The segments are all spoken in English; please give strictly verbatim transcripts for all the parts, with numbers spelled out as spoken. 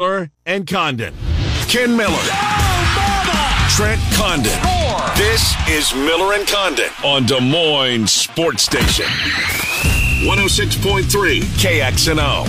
Miller and Condon. Ken Miller. Oh, Trent Condon. Score. This is Miller and Condon on Des Moines Sports Station. one oh six point three K X N O.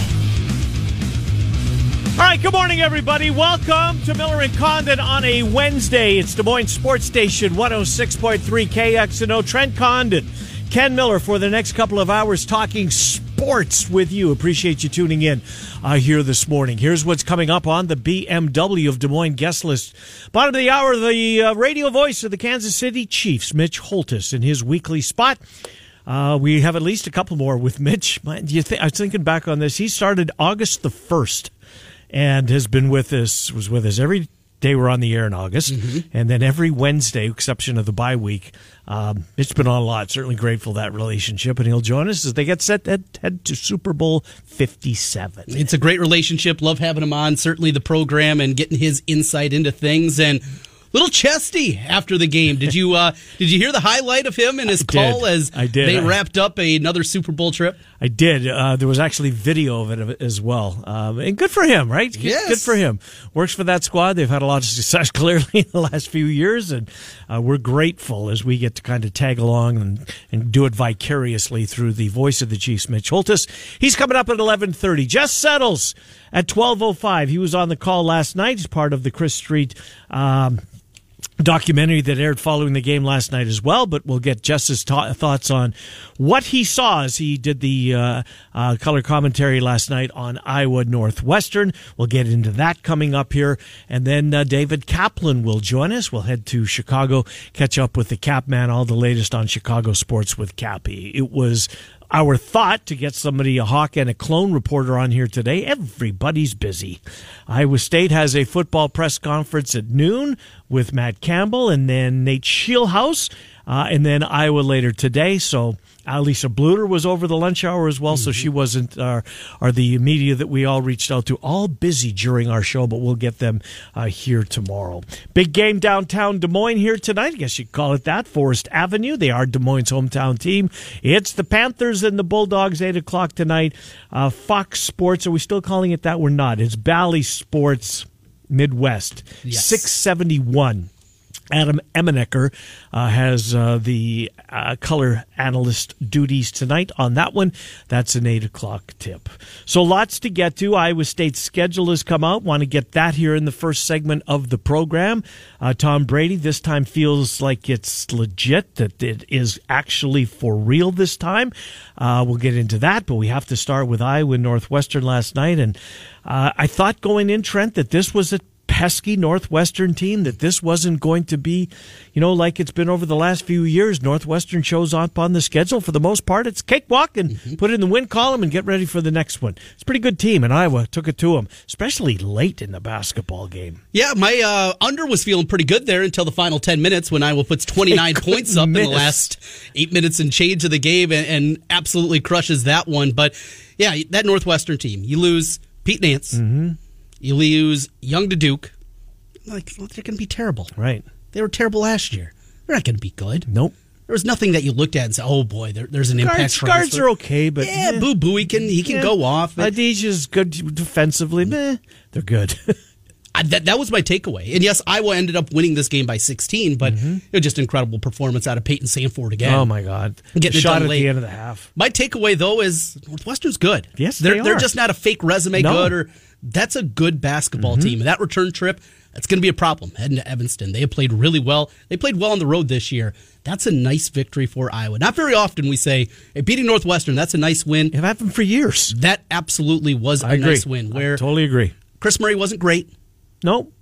All right, good morning, everybody. Welcome to Miller and Condon on a Wednesday. It's Des Moines Sports Station, one oh six point three K X N O. Trent Condon, Ken Miller for the next couple of hours talking sports with you. Appreciate you tuning in uh, here this morning. Here's what's coming up on the B M W of Des Moines guest list. Bottom of the hour, the uh, radio voice of the Kansas City Chiefs, Mitch Holthus, in his weekly spot. Uh, we have at least a couple more with Mitch. You th- I was thinking back on this. He started August the first and has been with us, was with us every day we're on the air in August, mm-hmm. and then every Wednesday, exception of the bye week. Um, it's been on a lot. Certainly grateful for that relationship, and he'll join us as they get set to head to Super Bowl fifty-seven. It's a great relationship. Love having him on. Certainly the program and getting his insight into things. And little chesty after the game. Did you uh, did you hear the highlight of him and his I call did. as I did. they I, wrapped up a, another Super Bowl trip? I did. Uh, there was actually video of it as well. Um, and good for him, right? Yes. Good for him. Works for that squad. They've had a lot of success, clearly, in the last few years, and uh, we're grateful as we get to kind of tag along and, and do it vicariously through the voice of the Chiefs, Mitch Holthus. He's coming up at eleven thirty. Just settles at twelve oh five. He was on the call last night. He's part of the Chris Street um documentary that aired following the game last night as well, but we'll get Jess's ta- thoughts on what he saw as he did the uh, uh, color commentary last night on Iowa Northwestern. We'll get into that coming up here, and then uh, David Kaplan will join us. We'll head to Chicago, catch up with the Cap Man, all the latest on Chicago sports with Cappy. It was our thought to get somebody, a Hawk and a Clone reporter, on here today. Everybody's busy. Iowa State has a football press conference at noon with Matt Campbell and then Nate Scheelhaus, uh, and then Iowa later today. So Alisa Bluter was over the lunch hour as well, mm-hmm. so she wasn't, uh, or the media that we all reached out to, all busy during our show, but we'll get them uh, here tomorrow. Big game downtown Des Moines here tonight. I guess you could call it that. Forest Avenue. They are Des Moines' hometown team. It's the Panthers and the Bulldogs, eight o'clock tonight. Uh, Fox Sports, are we still calling it that? We're not. It's Bally Sports Midwest, yes. six seventy-one. Adam Emenecker uh, has uh, the uh, color analyst duties tonight on that one. That's an eight o'clock tip. So lots to get to. Iowa State's schedule has come out. Want to get that here in the first segment of the program. Uh, Tom Brady this time feels like it's legit, that it is actually for real this time. Uh, we'll get into that, but we have to start with Iowa Northwestern last night. And uh, I thought going in, Trent, that this was a pesky Northwestern team, that this wasn't going to be, you know, like it's been over the last few years. Northwestern shows up on the schedule. For the most part, it's cakewalk and mm-hmm. put it in the win column and get ready for the next one. It's a pretty good team, and Iowa took it to them, especially late in the basketball game. Yeah, my uh, under was feeling pretty good there until the final ten minutes when Iowa puts twenty-nine points up miss. in the last eight minutes and change of the game and, and absolutely crushes that one. But, yeah, that Northwestern team, you lose Pete Nance. Mm-hmm. You lose Young to Duke. Like, they're going to be terrible. Right. They were terrible last year. They're not going to be good. Nope. There was nothing that you looked at and said, oh, boy, there, there's an guards, impact. Guards are okay, but... Yeah, eh. Boo Boo, he can, he can yeah. go off. Adesia's good defensively. Meh. They're good. I, that, that was my takeaway. And, yes, Iowa ended up winning this game by sixteen, but mm-hmm. it was just an incredible performance out of Peyton Sanford again. Oh, my God. Getting shot it done at late. the end of the half. My takeaway, though, is Northwestern's good. Yes, they're, they are. They're just not a fake resume no. good. Or That's a good basketball mm-hmm. team. And that return trip, that's going to be a problem heading to Evanston. They have played really well. They played well on the road this year. That's a nice victory for Iowa. Not very often we say, hey, beating Northwestern, that's a nice win. It happened for years. That absolutely was I a agree. nice win. Where I totally agree. Chris Murray wasn't great. Nope.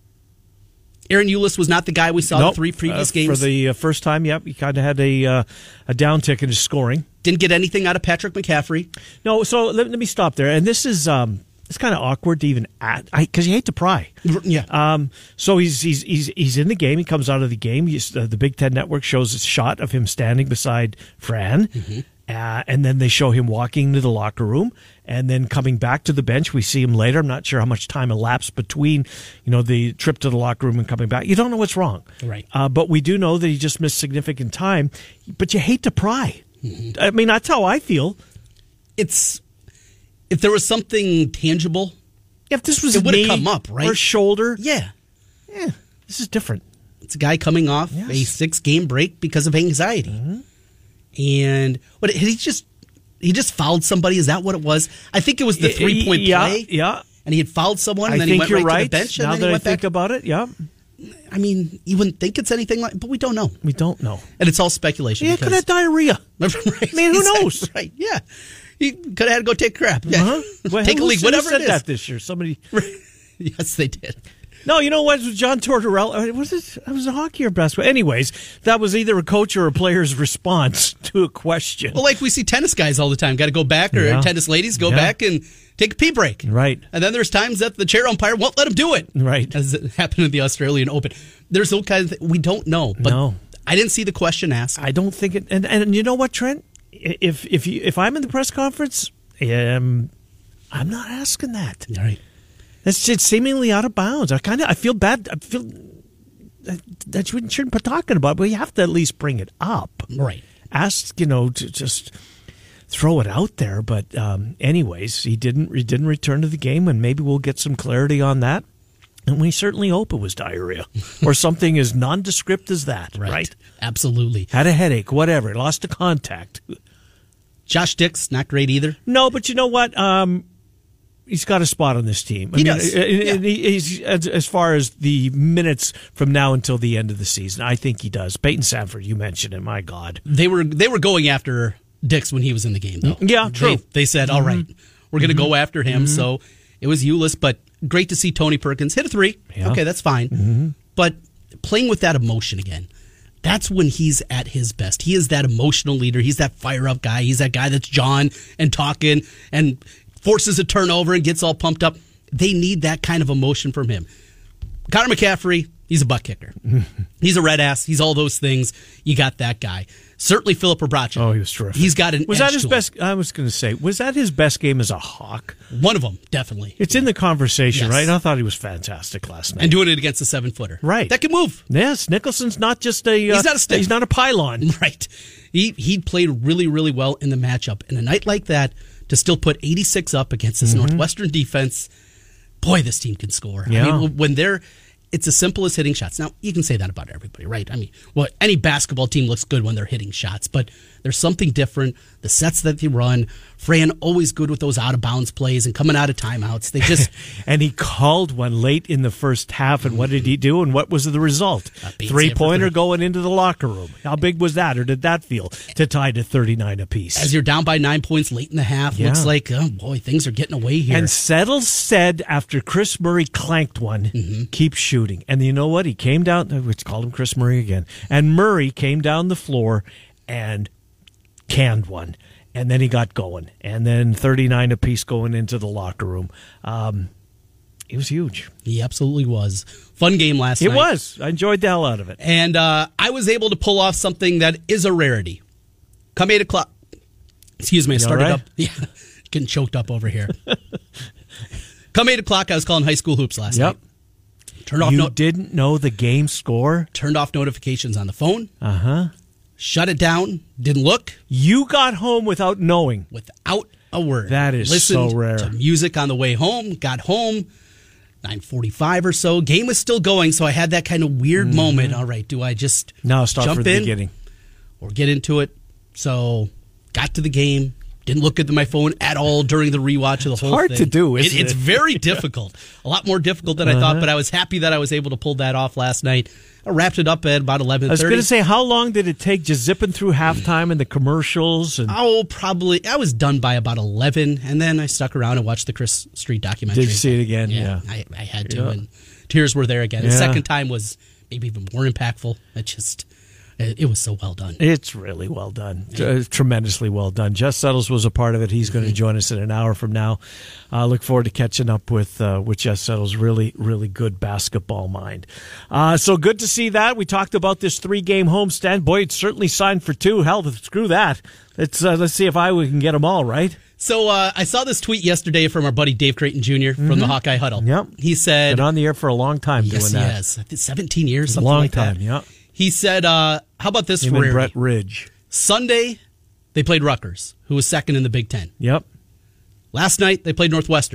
Aaron Eulis was not the guy we saw nope. the three previous uh, games. For the uh, first time, yep, he kind of had a uh, a downtick in his scoring. Didn't get anything out of Patrick McCaffrey. No, so let, let me stop there. And this is um, it's kind of awkward to even add, because you hate to pry. Yeah. Um. So he's he's he's he's in the game. He comes out of the game. He's, uh, the Big Ten Network shows a shot of him standing beside Fran. Mm-hmm. Uh, and then they show him walking to the locker room and then coming back to the bench. We see him later. I'm not sure how much time elapsed between, you know, the trip to the locker room and coming back. You don't know what's wrong. Right. Uh, but we do know that he just missed significant time. But you hate to pry. Mm-hmm. I mean, that's how I feel. It's, if there was something tangible If this was it would have knee come up, right? or shoulder, Yeah. yeah, this is different. It's a guy coming off Yes. a six-game break because of anxiety. Mm-hmm. And what he just he just fouled somebody. Is that what it was? I think it was the three-point yeah, play. Yeah, and he had fouled someone, and I then think he went you're right, right. to the bench. Now and then that he I went think back. about it, yeah, I mean, you wouldn't think it's anything like, but we don't know. we don't know. And it's all speculation. Yeah, because, could have diarrhea. right, I mean, who exactly, knows? Right? Yeah, he could have had to go take a crap. Yeah. Uh-huh. Well, take a who leak, said whatever it is. that this year? Somebody. Yes, they did. No, you know what? It was John Tortorella. Was it? It was a hockey or basketball. Anyways, that was either a coach or a player's response to a question. Well, like we see tennis guys all the time. Got to go back, or Yeah. tennis ladies go Yeah. back and take a pee break. Right. And then there's times that the chair umpire won't let them do it. Right. As it happened in the Australian Open. There's no kind of thing. We don't know. But No. I didn't see the question asked. I don't think it. And, and you know what, Trent? If if you, if I'm in the press conference, um, I'm not asking that. All right. That's just seemingly out of bounds. I kind of I feel bad. I feel that, that you shouldn't be talking about, it, but you have to at least bring it up. Right. Ask, you know, to just throw it out there. But um, anyways, he didn't. He didn't return to the game, and maybe we'll get some clarity on that. And we certainly hope it was diarrhea or something as nondescript as that. Right. Right. Absolutely. Had a headache, whatever. Lost a contact. Josh Dix, not great either. No, but you know what? Um, he's got a spot on this team. I He mean, does. and- Yeah. and he- he's, as, as far as the minutes from now until the end of the season, I think he does. Peyton Sanford, you mentioned it. My God. They were they were going after Dix when he was in the game, though. Yeah, true. They, they said, all right, we're going to go after him. So it was Ulyss, but great to see Tony Perkins hit a three. Yeah. Okay, that's fine. But playing with that emotion again, that's when he's at his best. He is that emotional leader. He's that fire-up guy. He's that guy that's John and talking and forces a turnover and gets all pumped up. They need that kind of emotion from him. Connor McCaffrey, he's a butt kicker. He's a red ass. He's all those things. You got that guy. Certainly Philip Obracha. Oh, he was terrific. He's got an Was edge that his to him. best? I was going to say, was that his best game as a Hawk? One of them, definitely. It's in the conversation, Yes. right? I thought he was fantastic last night. And doing it against a seven-footer. Right. That can move. Yes, Nicholson's not just a. Uh, He's not a stick. He's not a pylon. Right. He he played really, really well in the matchup. And a night like that, to still put eighty-six up against this Northwestern defense, boy, this team can score. Yeah. I mean, when they're, it's as simple as hitting shots. Now, you can say that about everybody, right? I mean, well, any basketball team looks good when they're hitting shots, but there's something different. The sets that they run, Fran always good with those out-of-bounds plays and coming out of timeouts. They just... And he called one late in the first half, and what did he do, and what was the result? beats Three-pointer everybody. going into the locker room. How big was that, or did that feel, to tie to thirty-nine apiece? As you're down by nine points late in the half, Yeah. looks like, oh boy, things are getting away here. And Settle said after Chris Murray clanked one, Mm-hmm. keep shooting. And you know what? He came down, let's call him Chris Murray again, and Murray came down the floor and canned one. And then he got going. And then thirty-nine apiece going into the locker room. Um, it was huge. He absolutely was. Fun game last It night. was. I enjoyed the hell out of it. And uh, I was able to pull off something that is a rarity. Come eight o'clock. Excuse me, I You started all right? up. Yeah, getting choked up over here. Come eight o'clock, I was calling high school hoops last Yep. night. Turned off, You no- didn't know the game score? turned off notifications on the phone. Uh huh. Shut it down. Didn't look. You got home without knowing. Without a word. That is Listened so rare. to music on the way home. Got home. nine forty-five or so. Game was still going, so I had that kind of weird moment. All right, do I just Now start jump from the in beginning. or get into it? So got to the game. Didn't look at my phone at all during the rewatch of the whole hard thing. to do, isn't It's it? very difficult. A lot more difficult than I Uh-huh. thought, but I was happy that I was able to pull that off last night. I wrapped it up at about eleven I was thirty. going to say, how long did it take just zipping through halftime and the commercials? And Oh, probably. I was done by about eleven, and then I stuck around and watched the Chris Street documentary. Did you see it again? Yeah, Yeah. I, I had to, Yeah. and tears were there again. The Yeah. second time was maybe even more impactful. It just, it, it was so well done. It's really well done. Uh, tremendously well done. Jess Settles was a part of it. He's going to join us in an hour from now. I uh, look forward to catching up with uh, with Jess Settles. Really, really good basketball mind. Uh, so good to see that. We talked about this three-game homestand. Boy, it's certainly signed for two. Hell, screw that. Let's, uh, let's see if Iowa can get them all, right? So uh, I saw this tweet yesterday from our buddy Dave Creighton Junior from the Hawkeye Huddle. Yep. He said, Been on the air for a long time yes, doing he that. has. I think seventeen years, something long like time, that. yeah. He said, uh, how about this Him and rarity? Brett Ridge. Sunday, they played Rutgers, who was second in the Big Ten. Yep. Last night, they played Northwestern,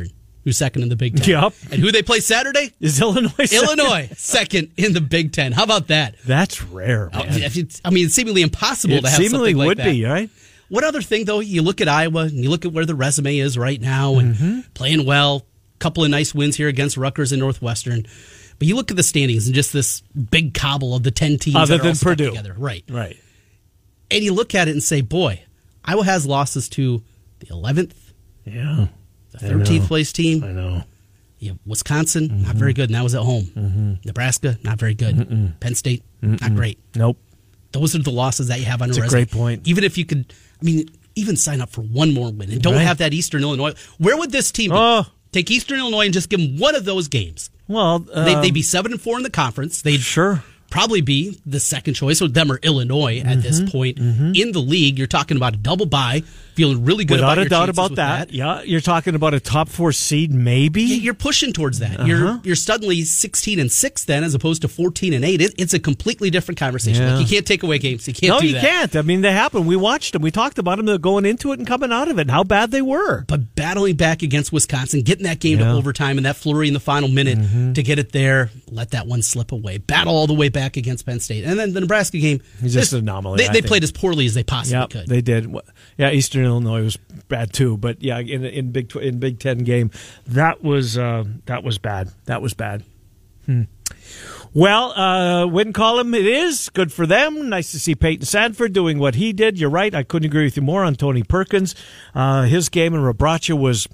who's second in the Big Ten. Yep. And who they play Saturday? Is Illinois second? Illinois, second in the Big Ten. How about that? That's rare, man. I mean, it's seemingly impossible it to have seemingly something like would that. be, right? What other thing, though? You look at Iowa, and you look at where the resume is right now, and mm-hmm. playing well, couple of nice wins here against Rutgers and Northwestern. But you look at the standings and just this big cobble of the ten teams Other that are than all stuck Purdue. together. Right. Right. And you look at it and say, boy, Iowa has losses to the eleventh, yeah, the thirteenth place team. I know. You have Wisconsin, mm-hmm. not very good, and that was at home. Mm-hmm. Nebraska, not very good. Mm-mm. Penn State, Mm-mm. not great. Nope. Those are the losses that you have on That's your a resume. great point. Even if you could, I mean, even sign up for one more win and don't right. have that Eastern Illinois. Where would this team be? Oh. Take Eastern Illinois and just give them one of those games. Well, um, they'd, they'd be seven and four in the conference. They'd sure. probably be the second choice, or them or Illinois at mm-hmm, this point mm-hmm. in the league. You're talking about a double bye, feeling really good Without about a your doubt chances about with that. that. Yeah, you're talking about a top four seed, maybe. Yeah, you're pushing towards that. Uh-huh. You're you're suddenly sixteen and six then, as opposed to fourteen and eight. It, it's a completely different conversation. Yeah. Like, you can't take away games. You can't. No, do you that. can't. I mean, they happen. We watched them. We talked about them going into it and coming out of it, and how bad they were. But battling back against Wisconsin, getting that game yeah. to overtime, and that flurry in the final minute mm-hmm. to get it there, let that one slip away. Battle all the way back against Penn State, and then the Nebraska game. It's just an anomaly. They, they played as poorly as they possibly yep, could. They did. Yeah, Eastern Illinois was bad too, but yeah, in in Big in Big Ten game, that was uh, that was bad. That was bad. Hmm. Well, uh, win column it is. Good for them. Nice to see Peyton Sanford doing what he did. You're right. I couldn't agree with you more on Tony Perkins. Uh, his game in Rebraca was,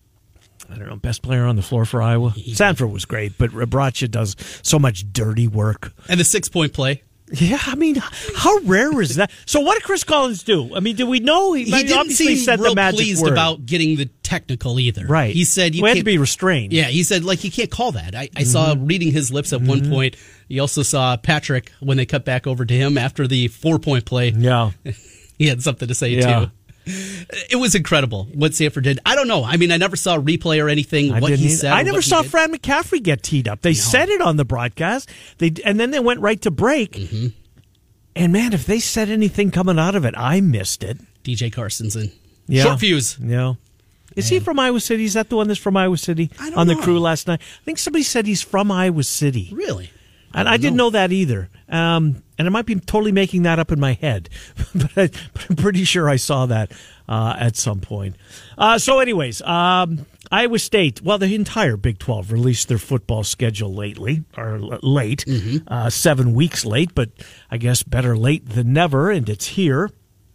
I don't know, best player on the floor for Iowa. Yeah. Sanford was great, but Rebraca does so much dirty work. And the six-point play. Yeah, I mean, how rare is that? So what did Chris Collins do? I mean, do we know? He, he didn't obviously seem said real the magic pleased word. about getting the technical either. Right. He said you we can't, had to be restrained. Yeah, he said, like, you can't call that. I, I mm-hmm. saw reading his lips at mm-hmm. one point. You also saw Patrick, when they cut back over to him after the four-point play. Yeah. He had something to say, yeah. too. It was incredible what Sanford did. I don't know. I mean, I never saw a replay or anything, I what he either. said. I never saw did. Fran McCaffrey get teed up. They no. said it on the broadcast, They and then they went right to break. Mm-hmm. And, man, if they said anything coming out of it, I missed it. D J Carson's in. Yeah. Short fuse. Yeah. Is man. he from Iowa City? Is that the one that's from Iowa City I don't on the know. crew last night? I think somebody said he's from Iowa City. Really? And I, I didn't know. know that either. Um, and I might be totally making that up in my head. but, I, but I'm pretty sure I saw that uh, at some point. Uh, so anyways, um, Iowa State, well, the entire Big twelve released their football schedule lately, or l- late, mm-hmm. uh, seven weeks late, but I guess better late than never, and it's here.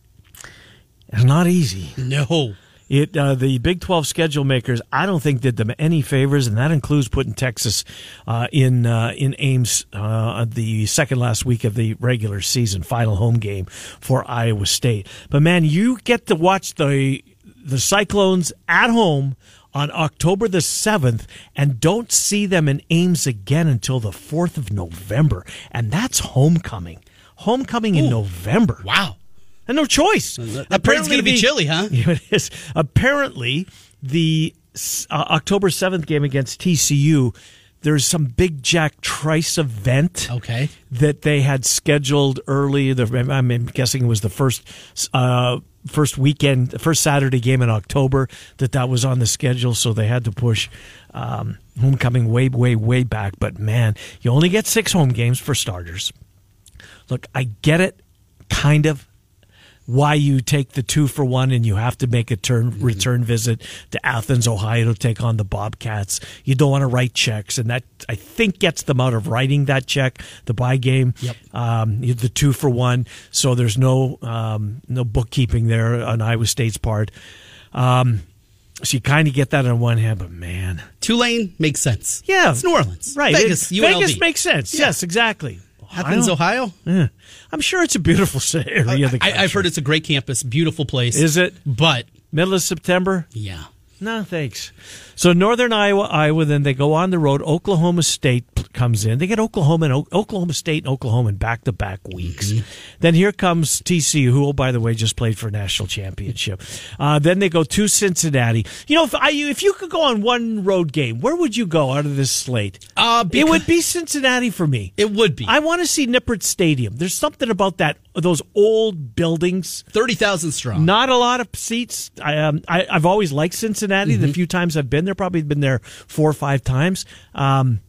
It's not easy. No. It uh, the Big twelve schedule makers, I don't think, did them any favors, and that includes putting Texas uh, in uh, in Ames uh, the second last week of the regular season, final home game for Iowa State. But man, you get to watch the the Cyclones at home on October the seventh, and don't see them in Ames again until the fourth of November, and that's homecoming. Homecoming Ooh. in November. Wow. And no choice. That parade's going to be chilly, huh? Yeah, it is. Apparently, the uh, October seventh game against T C U, there's some big Jack Trice event okay. that they had scheduled early. The, I'm guessing it was the first uh, first weekend, first Saturday game in October that that was on the schedule, so they had to push um, homecoming way, way, way back. But, man, you only get six home games for starters. Look, I get it, kind of. Why you take the two for one and you have to make a turn mm-hmm. return visit to Athens, Ohio to take on the Bobcats. You don't want to write checks, and that, I think, gets them out of writing that check, the buy game, yep. um, the two for one. So there's no um, no bookkeeping there on Iowa State's part. Um, so you kind of get that on one hand, but man. Tulane makes sense. Yeah. It's New Orleans. Right. Vegas, it, Vegas makes sense. Yeah. Yes, exactly. Athens, Ohio? Yeah. I'm sure it's a beautiful area of the country. I, I've heard it's a great campus, beautiful place. Is it? But middle of September? Yeah. No, thanks. So Northern Iowa, Iowa, then they go on the road. Oklahoma State comes in. They get Oklahoma and o- Oklahoma State and Oklahoma in back-to-back weeks. Mm-hmm. Then here comes T C U, who, oh, by the way, just played for a national championship. Uh, then they go to Cincinnati. You know, if I, if you could go on one road game, where would you go out of this slate? Uh, it would be Cincinnati for me. It would be. I want to see Nippert Stadium. There's something about that, those old buildings. thirty thousand strong. Not a lot of seats. I, um, I, I've always liked Cincinnati. Mm-hmm. The few times I've been there, probably been there four or five times. Um,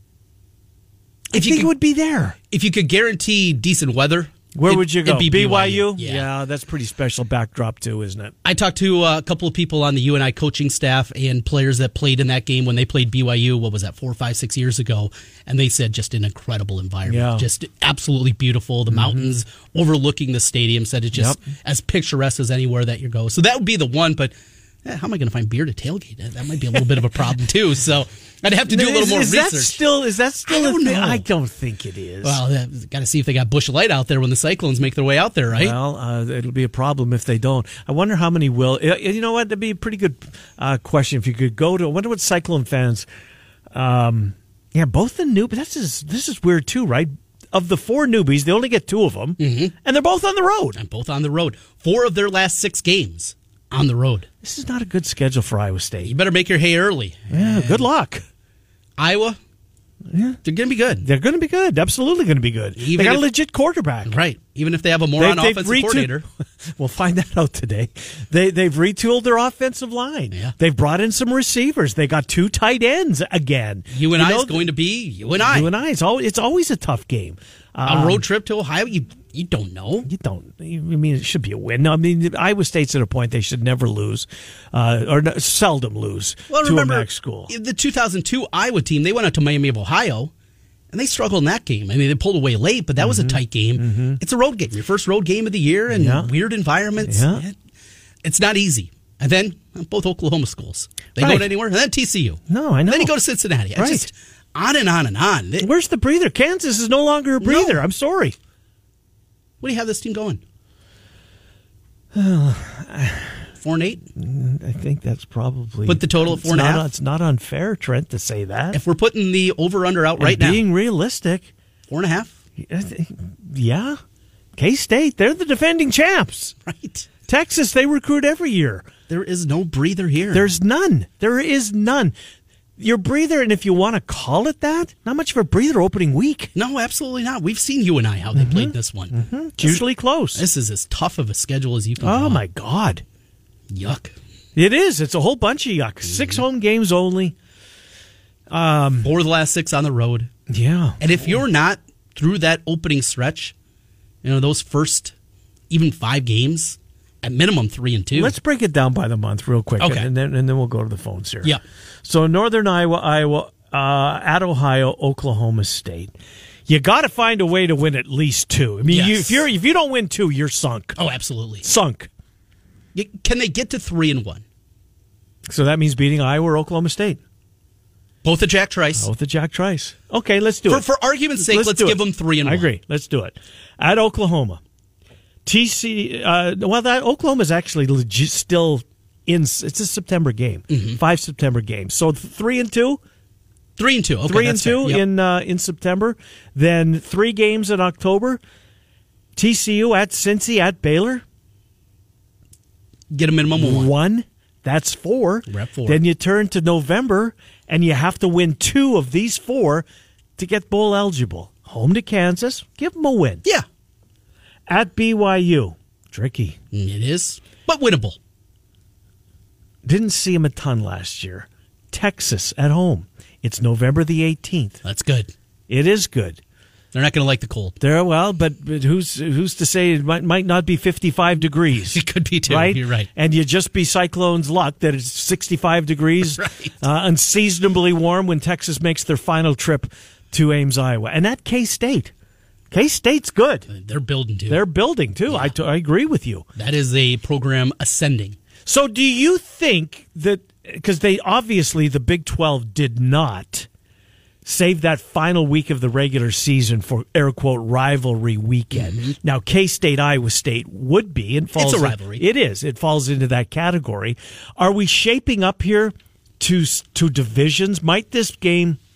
I If you think could- it would be there. If you could guarantee decent weather, Where it- would you go? it'd be B Y U? Yeah. that's pretty special backdrop too, isn't it? I talked to uh, a couple of people on the U N I coaching staff and players that played in that game when they played B Y U, what was that, four, five, six years ago, and they said just an incredible environment. Yeah. Just absolutely beautiful. The mm-hmm. mountains overlooking the stadium said it's just Yep. as picturesque as anywhere that you go. So that would be the one, but eh, how am I going to find beer to tailgate? That, that might be a little bit of a problem too. So I'd have to do a little is, more is research. That still, is that still I a don't thing? know. I don't think it is. Well, got to see if they got Busch Light out there when the Cyclones make their way out there, right? Well, uh, it'll be a problem if they don't. I wonder how many will. You know what? That'd be a pretty good uh, question if you could go to. I wonder what Cyclone fans. Um, yeah, both the new. But this is this is weird too, right? Of the four newbies, they only get two of them, mm-hmm. and they're both on the road. And both on the road. Four of their last six games on the road. This is not a good schedule for Iowa State. You better make your hay early. Yeah, good luck. Iowa, yeah, they're going to be good. They're going to be good. Absolutely going to be good. Even they got if, a legit quarterback. Right. Even if they have a moron they, offensive retool- coordinator. We'll find that out today. They, they've retooled their offensive line. Yeah. They've brought in some receivers. They got two tight ends again. U N I You know, is going to be U N I. U N I. It's always, it's always a tough game. Um, a road trip to Ohio, you you don't know. You don't. You I mean it should be a win? No, I mean Iowa State's at a point they should never lose, uh, or no, seldom lose Well, to remember, a MAC school. The two thousand two Iowa team, they went out to Miami of Ohio, and they struggled in that game. I mean, they pulled away late, but that mm-hmm. was a tight game. Mm-hmm. It's a road game, your first road game of the year, and yeah. weird environments. Yeah. It, it's not easy. And then both Oklahoma schools, they right. go anywhere, and then T C U. No, I know. And then you go to Cincinnati. I right. just on and on and on. They, Where's the breather? Kansas is no longer a breather. No. I'm sorry. What do you have this team going? Four and eight? I think that's probably. Put the total at four and a not, half? It's not unfair, Trent, to say that. If we're putting the over-under out right and now. being realistic. Four and a half? Yeah. K-State, they're the defending champs. Right. Texas, they recruit every year. There is no breather here. There's none. There is none. Your breather, and if you want to call it that, not much of a breather opening week. No, absolutely not. We've seen U N I how they mm-hmm. played this one. Mm-hmm. It's usually close. This is as tough of a schedule as you can. Oh, draw. my God. Yuck. It is. It's a whole bunch of yuck. Mm-hmm. Six home games only. Um, Four of the last six on the road. Yeah. And if you're not through that opening stretch, you know, those first even five games, at minimum three and two. Let's break it down by the month real quick, okay. and then and then we'll go to the phones here. Yeah. So Northern Iowa, Iowa, uh, at Ohio, Oklahoma State. You got to find a way to win at least two. I mean, Yes. you, if you're if you don't win two, you're sunk. Oh, absolutely. Sunk. You, can they get to three and one? So that means beating Iowa or Oklahoma State. Both at Jack Trice. Both at Jack Trice. Okay, let's do for, it. For argument's sake, let's, let's give it. them three and I one. I agree. Let's do it. At Oklahoma. T C, uh, well, that Oklahoma's actually legit still in. It's a September game, mm-hmm. five September games. So th- three and two, three and two, okay, three and two yep. in uh, in September. Then three games in October. T C U at Cincy at Baylor. Get a minimum of one. One. That's four. We're at four. Then you turn to November, and you have to win two of these four to get bowl eligible. Home to Kansas. Give them a win. Yeah. At B Y U. Tricky. It is, but winnable. Didn't see him a ton last year. Texas at home. It's November the eighteenth. That's good. It is good. They're not going to like the cold. There, well, but, but who's who's to say it might might not be fifty-five degrees? It could be too. Right? You're right. And you just be Cyclone's luck that it's sixty-five degrees, right. uh, unseasonably warm when Texas makes their final trip to Ames, Iowa. And at K-State. K-State's good. They're building too. They're building too. Yeah. I, t- I agree with you. That is a program ascending. So do you think that, because they obviously, the Big twelve did not save that final week of the regular season for air quote rivalry weekend. Mm-hmm. Now, K-State, Iowa State would be. It falls it's a in, rivalry. It is. It falls into that category. Are we shaping up here to to divisions? Might this game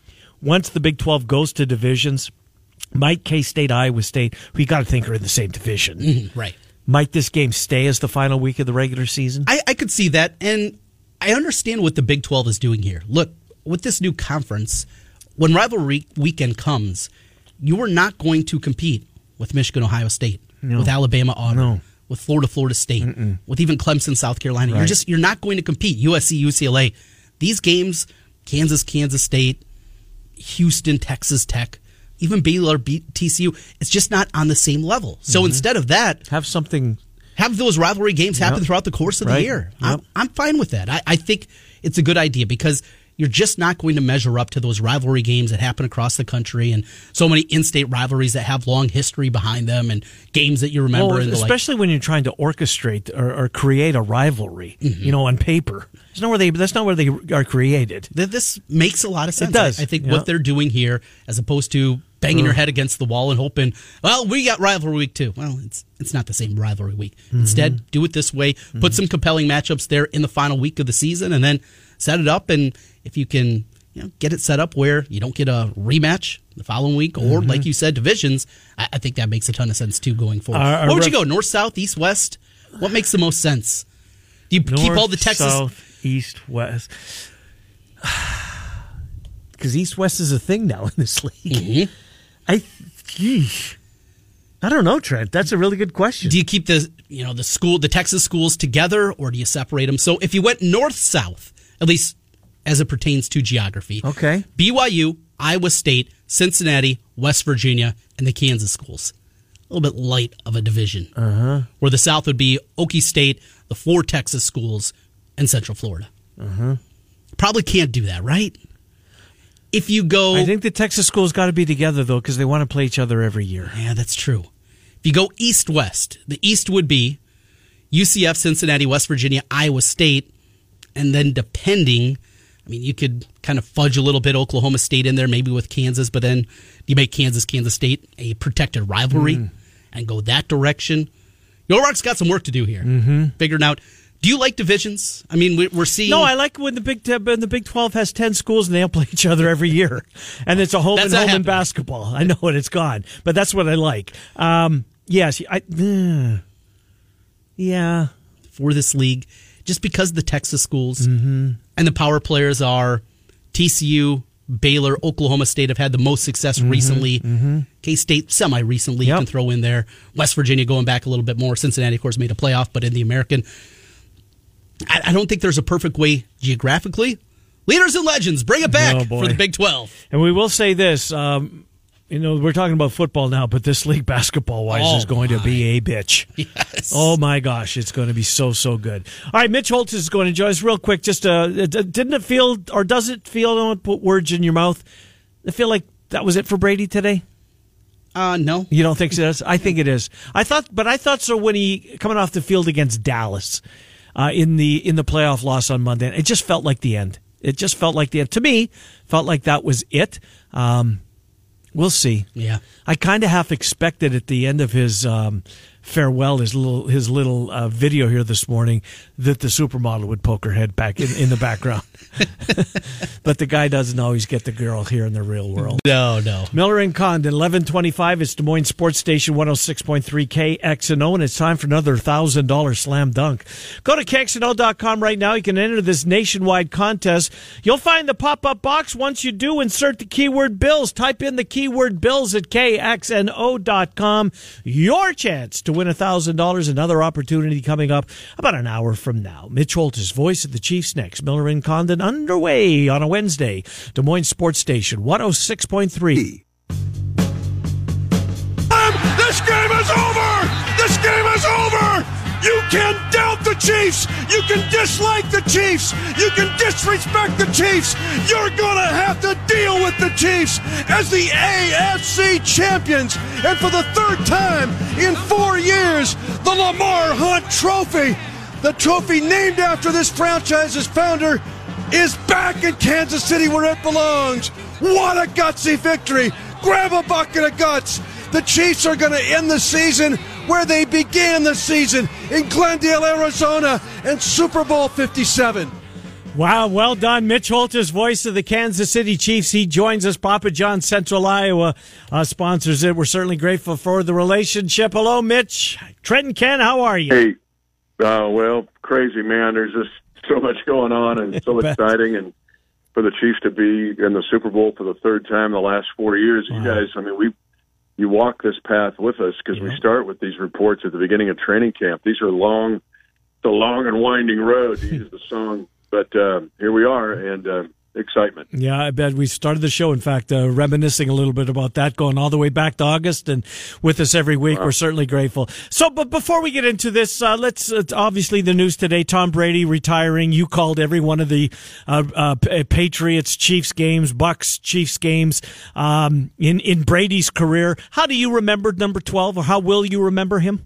once the Big twelve goes to divisions, might K-State, Iowa State, who you got to think are in the same division. Mm-hmm, right. Might this game stay as the final week of the regular season? I, I could see that, and I understand what the Big twelve is doing here. Look, with this new conference, when rivalry weekend comes, you are not going to compete with Michigan, Ohio State, no. with Alabama, Auburn, no. with Florida, Florida State, Mm-mm. with even Clemson, South Carolina. Right. You're just you're not going to compete. U S C, U C L A. These games, Kansas, Kansas State, Houston, Texas Tech, even Baylor, T C U, it's just not on the same level. So mm-hmm. instead of that, have something, have those rivalry games happen yep. throughout the course of right. the year. Yep. I'm, I'm fine with that. I, I think it's a good idea because you're just not going to measure up to those rivalry games that happen across the country and so many in-state rivalries that have long history behind them and games that you remember. Well, and especially like, when you're trying to orchestrate or, or create a rivalry, mm-hmm. you know, on paper. That's not where they. That's not where they are created. This makes a lot of sense. It does. I, I think yep. what they're doing here, as opposed to banging your head against the wall and hoping, well, we got rivalry week too. Well, it's it's not the same rivalry week. Mm-hmm. Instead, do it this way. Mm-hmm. Put some compelling matchups there in the final week of the season, and then set it up. And if you can, you know, get it set up where you don't get a rematch the following week, or mm-hmm. like you said, divisions, I, I think that makes a ton of sense too going forward. Our, our what would ref- you go? North, south, east, west? What makes the most sense? Do you North, keep all the Texas? South, east, west. Because east, west is a thing now in this league. Mm-hmm. I, geez, I don't know, Trent. That's a really good question. Do you keep the you know the school, the Texas schools together, or do you separate them? So if you went north south, at least as it pertains to geography, okay, B Y U, Iowa State, Cincinnati, West Virginia, and the Kansas schools. A little bit light of a division. Uh-huh. Where the south would be Okie State, the four Texas schools, and Central Florida. Uh-huh. Probably can't do that, right? If you go... I think the Texas schools got to be together, though, because they want to play each other every year. Yeah, that's true. If you go east-west, the east would be U C F, Cincinnati, West Virginia, Iowa State, and then depending... I mean, you could kind of fudge a little bit Oklahoma State in there, maybe with Kansas, but then you make Kansas, Kansas State a protected rivalry mm. and go that direction. Yormark's got some work to do here, mm-hmm. figuring out... Do you like divisions? I mean, we're seeing... No, I like when the Big when the Big twelve has ten schools and they all play each other every year. And it's a home and home in basketball. I know it, it's gone. But that's what I like. Um, yes, I... Uh, yeah. For this league, just because the Texas schools mm-hmm. and the power players are T C U, Baylor, Oklahoma State have had the most success mm-hmm. recently. Mm-hmm. K-State semi-recently, yep. you can throw in there. West Virginia going back a little bit more. Cincinnati, of course, made a playoff, but in the American... I don't think there's a perfect way geographically. Leaders and legends, bring it back oh, for the Big twelve. And we will say this, um, you know, we're talking about football now, but this league basketball-wise oh, is going my. to be a bitch. Yes. Oh, my gosh, it's going to be so, so good. All right, Mitch Holthus is going to join us real quick. Just uh, didn't it feel, or does it feel, I don't want to put words in your mouth, I feel like that was it for Brady today? Uh, no. You don't think so? I think it is. I thought, but I thought so when he, coming off the field against Dallas. Uh, in the in the playoff loss on Monday. It just felt like the end. It just felt like the end. To me, felt like that was it. Um, we'll see. Yeah. I kind of half expected at the end of his um, farewell, his little his little uh, video here this morning, that the supermodel would poke her head back in, in the background. But the guy doesn't always get the girl here in the real world. No, no. Miller and Condon, eleven twenty-five. It's Des Moines Sports Station one oh six point three K X N O, and it's time for another one thousand dollars slam dunk. Go to K X N O dot com right now. You can enter this nationwide contest. You'll find the pop-up box. Once you do, insert the keyword bills. Type in the keyword bills at K X N O dot com. Your chance to win one thousand dollars. Another opportunity coming up about an hour from now. Mitch Holthus, voice of the Chiefs next. Miller and Condon underway on a Wednesday. Des Moines Sports Station one oh six point three. This game is over! This game is over! You can doubt the Chiefs! You can dislike the Chiefs! You can disrespect the Chiefs! You're gonna have to deal with the Chiefs as the A F C champions! And for the third time in four years, the Lamar Hunt Trophy, the trophy named after this franchise's founder, is back in Kansas City where it belongs. What a gutsy victory! Grab a bucket of guts! The Chiefs are going to end the season where they began the season, in Glendale, Arizona, and Super Bowl fifty-seven. Wow, well done. Mitch Holthus, voice of the Kansas City Chiefs. He joins us. Papa John's Central Iowa uh, sponsors it. We're certainly grateful for the relationship. Hello, Mitch. Trenton Ken, how are you? Hey, uh, well, crazy, man. There's just so much going on and so exciting. And for the Chiefs to be in the Super Bowl for the third time in the last four years, wow. You guys, I mean, we you walk this path with us because yeah. we start with these reports at the beginning of training camp. These are long, the long and winding road, to use the song. But uh, here we are, and uh, excitement. Yeah, I bet we started the show, in fact, uh, reminiscing a little bit about that, going all the way back to August, and with us every week. Wow. We're certainly grateful. So, but before we get into this, uh, let's, uh, obviously the news today, Tom Brady retiring. You called every one of the uh, uh, Patriots, Chiefs games, Bucks, Chiefs games um, in, in Brady's career. How do you remember number twelve, or how will you remember him?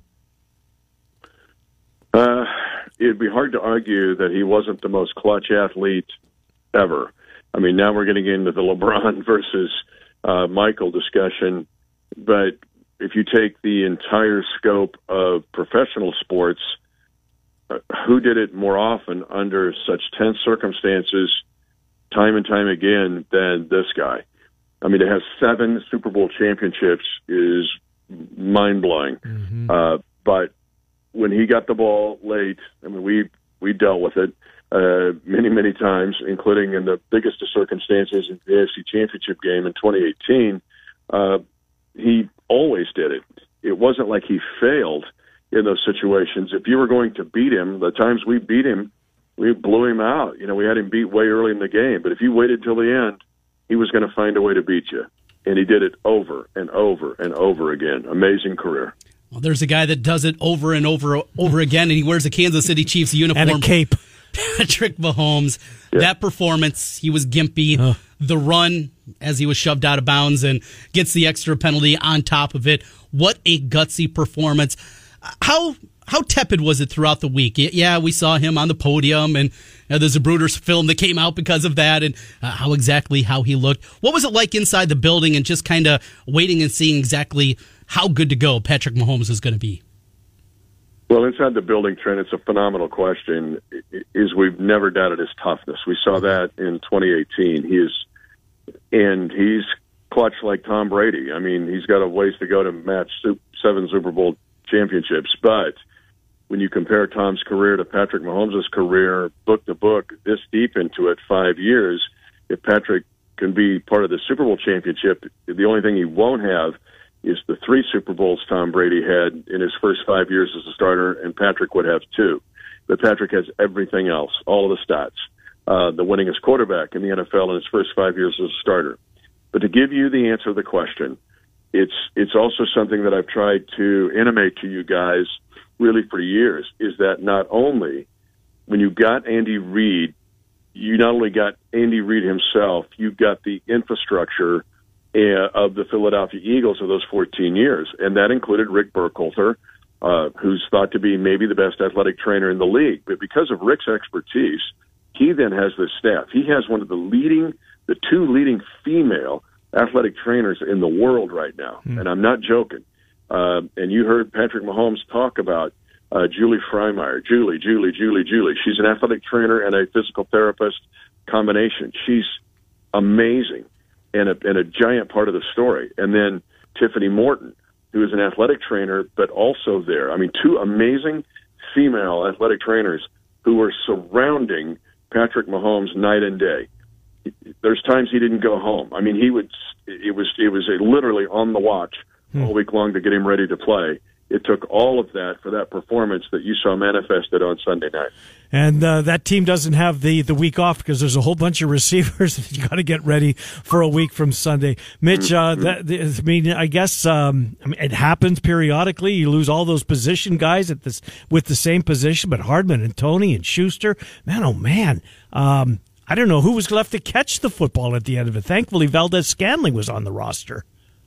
Uh It'd be hard to argue that he wasn't the most clutch athlete ever. I mean, now we're getting into the LeBron versus uh, Michael discussion. But if you take the entire scope of professional sports, uh, who did it more often under such tense circumstances, time and time again, than this guy? I mean, to have seven Super Bowl championships is mind-blowing. Mm-hmm. Uh, but when he got the ball late, I mean, we we dealt with it uh, many, many times, including in the biggest of circumstances in the A F C Championship game in twenty eighteen. Uh, he always did it. It wasn't like he failed in those situations. If you were going to beat him, the times we beat him, we blew him out. You know, we had him beat way early in the game. But if you waited till the end, he was going to find a way to beat you. And he did it over and over and over again. Amazing career. Well, there's a guy that does it over and over over again, and he wears a Kansas City Chiefs uniform. And a cape. Patrick Mahomes. Yeah. That performance, he was gimpy. Uh. The run as he was shoved out of bounds and gets the extra penalty on top of it. What a gutsy performance. How how tepid was it throughout the week? Yeah, we saw him on the podium, and you know, there's a Zapruder's film that came out because of that, and uh, how exactly how he looked. What was it like inside the building and just kind of waiting and seeing exactly how good to go Patrick Mahomes is going to be? Well, inside the building, Trent, it's a phenomenal question. Is we've never doubted his toughness. We saw that in twenty eighteen. He is, and he's clutch like Tom Brady. I mean, he's got a ways to go to match seven Super Bowl championships. But when you compare Tom's career to Patrick Mahomes' career, book to book, this deep into it, five years, if Patrick can be part of the Super Bowl championship, the only thing he won't have is the three Super Bowls Tom Brady had in his first five years as a starter, and Patrick would have two. But Patrick has everything else, all of the stats, uh, the winningest quarterback in the N F L in his first five years as a starter. But to give you the answer to the question, it's it's also something that I've tried to intimate to you guys really for years, is that not only when you got Andy Reid, you not only got Andy Reid himself, you got the infrastructure of the Philadelphia Eagles of those fourteen years. And that included Rick Burkhalter, uh, who's thought to be maybe the best athletic trainer in the league. But because of Rick's expertise, he then has this staff. He has one of the leading, the two leading female athletic trainers in the world right now. Mm. And I'm not joking. Uh, and you heard Patrick Mahomes talk about uh, Julie Freimeyer. Julie, Julie, Julie, Julie. She's an athletic trainer and a physical therapist combination. She's amazing. And a, and a giant part of the story. And then Tiffany Morton, who is an athletic trainer, but also there. I mean, two amazing female athletic trainers who were surrounding Patrick Mahomes night and day. There's times he didn't go home. I mean, he would. It was it was a, literally on the watch hmm. all week long to get him ready to play. It took all of that for that performance that you saw manifested on Sunday night. And uh, that team doesn't have the, the week off because there's a whole bunch of receivers that you got to get ready for a week from Sunday. Mitch, uh, that, I mean, I guess um, I mean, it happens periodically. You lose all those position guys at this with the same position, but Hardman and Tony and Schuster, man, oh man. Um, I don't know who was left to catch the football at the end of it. Thankfully, Valdez-Scantling was on the roster.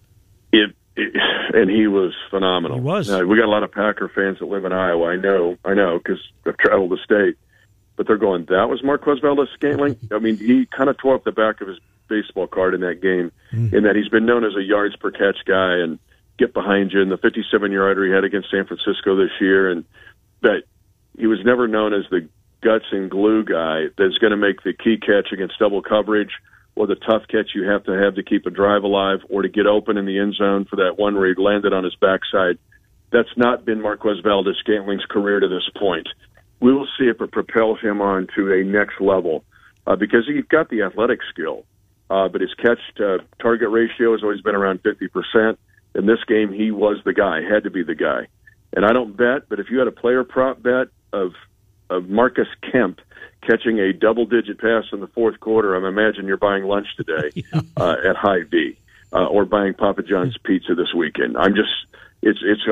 It. And he was phenomenal. He was. Now, we got a lot of Packer fans that live in Iowa. I know, I know, because I've traveled the state. But they're going, that was Marquez Valdez-Scantling? I mean, he kind of tore up the back of his baseball card in that game, mm. in that he's been known as a yards per catch guy and get behind you, and the fifty-seven yarder he had against San Francisco this year. And but he was never known as the guts and glue guy that's going to make the key catch against double coverage or the tough catch you have to have to keep a drive alive or to get open in the end zone for that one where he landed on his backside. That's not been Marquez Valdes-Scantling's career to this point. We will see if it propels him on to a next level uh, because he's got the athletic skill, uh, but his catch-to-target ratio has always been around fifty percent. In this game, he was the guy, had to be the guy. And I don't bet, but if you had a player prop bet of of Marcus Kemp catching a double-digit pass in the fourth quarter, I imagine you're buying lunch today yeah. uh, at Hy-Vee uh, or buying Papa John's pizza this weekend. I'm just, it's it's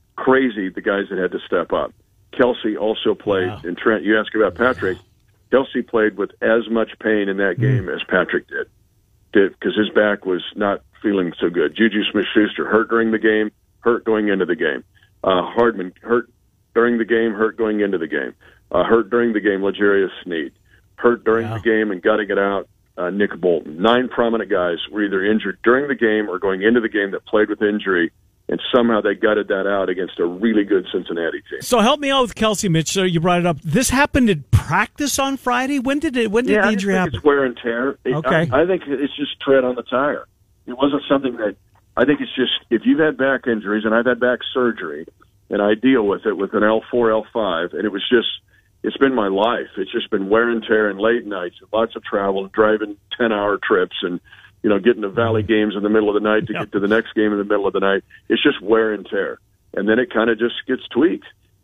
crazy the guys that had to step up. Kelsey also played, wow. and Trent, you asked about Patrick. Kelsey played with as much pain in that game mm. as Patrick did, did because his back was not feeling so good. Juju Smith-Schuster hurt during the game, hurt going into the game. Uh, Hardman hurt during the game, hurt going into the game. Uh, hurt during the game, L'Jarius Sneed. Hurt during wow. the game and gutting it out, uh, Nick Bolton. Nine prominent guys were either injured during the game or going into the game that played with injury, and somehow they gutted that out against a really good Cincinnati team. So help me out with Kelsey, Mitch. So you brought it up. This happened at practice on Friday? When did it? When did yeah, the injury I think happen? It's wear and tear. It, okay. I, I think it's just tread on the tire. It wasn't something that – I think it's just if you've had back injuries, and I've had back surgery, and I deal with it with an L four, L five, and it was just – it's been my life. It's just been wear and tear and late nights and lots of travel and driving ten-hour trips and, you know, getting to Valley games in the middle of the night to yep. get to the next game in the middle of the night. It's just wear and tear. And then it kind of just gets tweaked.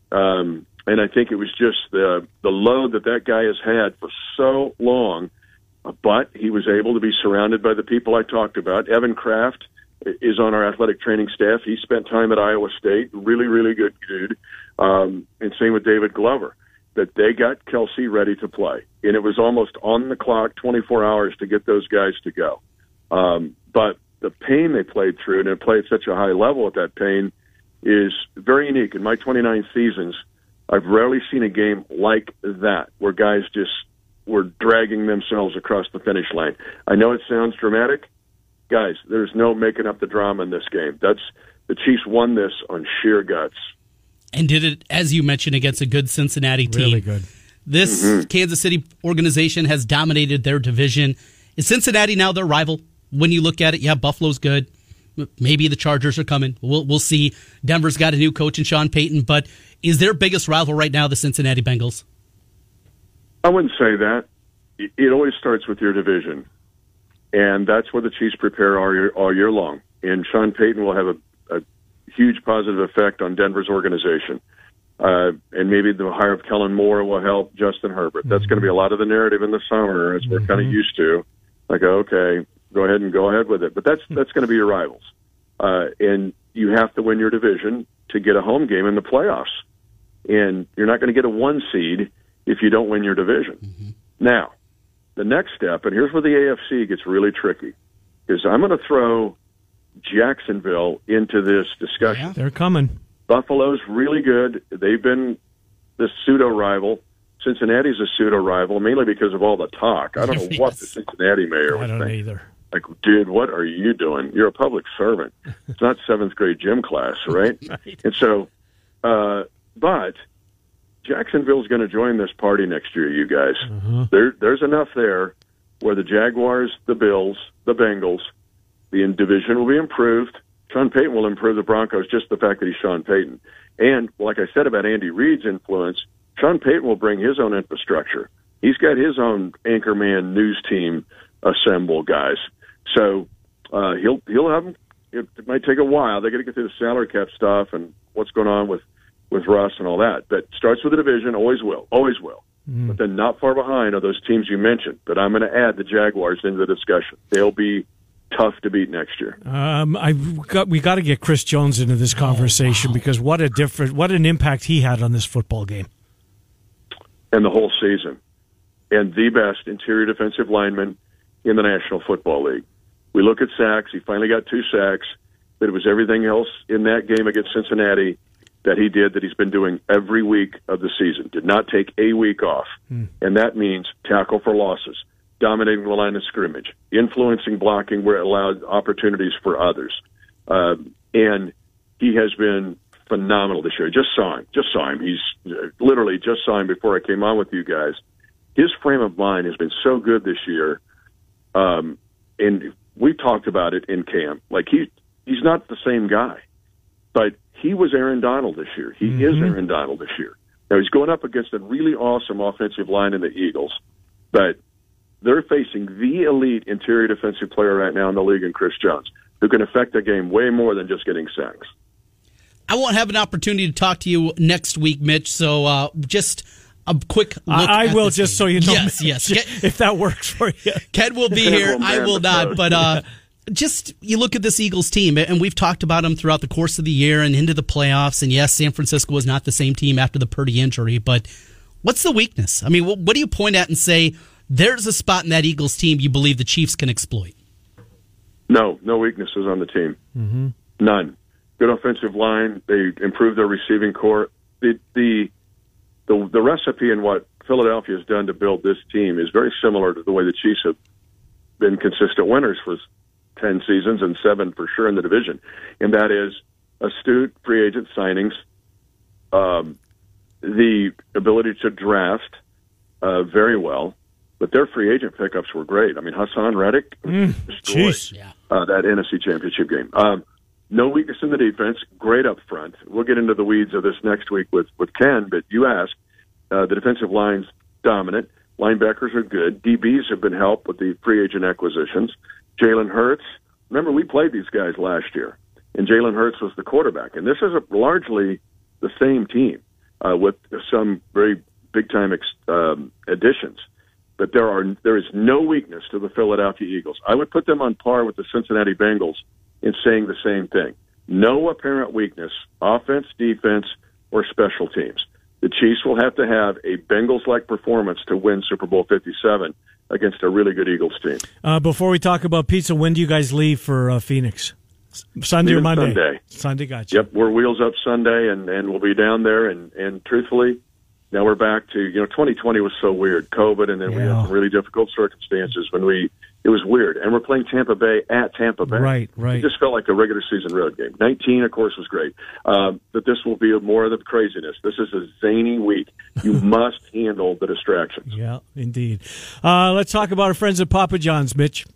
Um, and I think it was just the the load that that guy has had for so long. But he was able to be surrounded by the people I talked about. Evan Kraft is on our athletic training staff. He spent time at Iowa State. Really, really good dude. Um, and same with David Glover. That they got Kelsey ready to play. And it was almost on the clock, twenty-four hours to get those guys to go. Um, but the pain they played through, and they played at such a high level at that pain, is very unique. In my twenty-nine seasons, I've rarely seen a game like that, where guys just were dragging themselves across the finish line. I know it sounds dramatic. Guys, there's no making up the drama in this game. That's the Chiefs won this on sheer guts. And did it, as you mentioned, against a good Cincinnati team. Really good. This mm-hmm. Kansas City organization has dominated their division. Is Cincinnati now their rival? When you look at it, yeah, Buffalo's good. Maybe the Chargers are coming. We'll we'll see. Denver's got a new coach in Sean Payton. But is their biggest rival right now the Cincinnati Bengals? I wouldn't say that. It always starts with your division. And that's where the Chiefs prepare all year, all year long. And Sean Payton will have a huge positive effect on Denver's organization. Uh, and maybe the hire of Kellen Moore will help Justin Herbert. Mm-hmm. That's going to be a lot of the narrative in the summer, as we're mm-hmm. kind of used to. Like, okay, go ahead and go ahead with it. But that's that's going to be your rivals. Uh, and you have to win your division to get a home game in the playoffs. And you're not going to get a one seed if you don't win your division. Mm-hmm. Now, the next step, and here's where the A F C gets really tricky, is I'm going to throw Jacksonville into this discussion. Yeah, they're coming. Buffalo's really good. They've been this pseudo-rival. Cincinnati's a pseudo-rival, mainly because of all the talk. I don't know yes. what the Cincinnati mayor was I don't thinking. either. Like, dude, what are you doing? You're a public servant. It's not seventh grade gym class, right? right. And so, uh, but Jacksonville's going to join this party next year, you guys. Uh-huh. There, there's enough there where the Jaguars, the Bills, the Bengals, the division will be improved. Sean Payton will improve the Broncos, just the fact that he's Sean Payton. And like I said about Andy Reid's influence, Sean Payton will bring his own infrastructure. He's got his own anchorman news team assembled, guys. So uh, he'll he'll have them. It might take a while. They got to get through the salary cap stuff and what's going on with, with Russ and all that. But starts with the division, always will, always will. Mm. But then not far behind are those teams you mentioned. But I'm going to add the Jaguars into the discussion. They'll be tough to beat next year. Um, I got we got to get Chris Jones into this conversation oh, wow. because what a different, what an impact he had on this football game and the whole season, and the best interior defensive lineman in the National Football League. We look at sacks; he finally got two sacks, but it was everything else in that game against Cincinnati that he did that he's been doing every week of the season. Did not take a week off, hmm. and that means tackle for losses, dominating the line of scrimmage, influencing blocking where it allowed opportunities for others. Uh, and he has been phenomenal this year. I just saw him. Just saw him. He's uh, literally just saw him before I came on with you guys. His frame of mind has been so good this year. Um, and we talked about it in camp. Like, he, he's not the same guy. But he was Aaron Donald this year. He mm-hmm. is Aaron Donald this year. Now, he's going up against a really awesome offensive line in the Eagles. But they're facing the elite interior defensive player right now in the league in Chris Jones, who can affect the game way more than just getting sacks. I won't have an opportunity to talk to you next week, Mitch, so uh, just a quick look I, I at will, this just game. so you know. Yes, yes. Get, if that works for you. Ken will be here. I will not. But uh, just you look at this Eagles team, and we've talked about them throughout the course of the year and into the playoffs. And, yes, San Francisco was not the same team after the Purdy injury. But what's the weakness? I mean, what, what do you point at and say, there's a spot in that Eagles team you believe the Chiefs can exploit? No, no weaknesses on the team. Mm-hmm. None. Good offensive line. They improved their receiving core. The, the the the recipe in what Philadelphia has done to build this team is very similar to the way the Chiefs have been consistent winners for ten seasons and seven for sure in the division, and that is astute free agent signings, um, the ability to draft uh, very well, but their free agent pickups were great. I mean, Hassan Reddick mm, destroyed uh, that N F C Championship game. Um, No weakness in the defense. Great up front. We'll get into the weeds of this next week with, with Ken, but you asked, uh, the defensive line's dominant. Linebackers are good. D Bs have been helped with the free agent acquisitions. Jalen Hurts. Remember, we played these guys last year, and Jalen Hurts was the quarterback. And this is a, largely the same team uh, with some very big-time ex- um, additions. But there are there is no weakness to the Philadelphia Eagles. I would put them on par with the Cincinnati Bengals in saying the same thing. No apparent weakness, offense, defense, or special teams. The Chiefs will have to have a Bengals-like performance to win Super Bowl fifty-seven against a really good Eagles team. Uh, before we talk about pizza, when do you guys leave for uh, Phoenix? Sunday Leave or Monday? Sunday. Sunday, gotcha. Yep, we're wheels up Sunday, and, and we'll be down there. And, and truthfully, now we're back to, you know, twenty twenty was so weird, COVID, and then yeah. we had some really difficult circumstances when we, it was weird. And we're playing Tampa Bay at Tampa Bay. Right, right. It just felt like a regular season road game. nineteen, of course, was great. Um, but this will be more of the craziness. This is a zany week. You must handle the distractions. Yeah, indeed. Uh, let's talk about our friends at Papa John's, Mitch.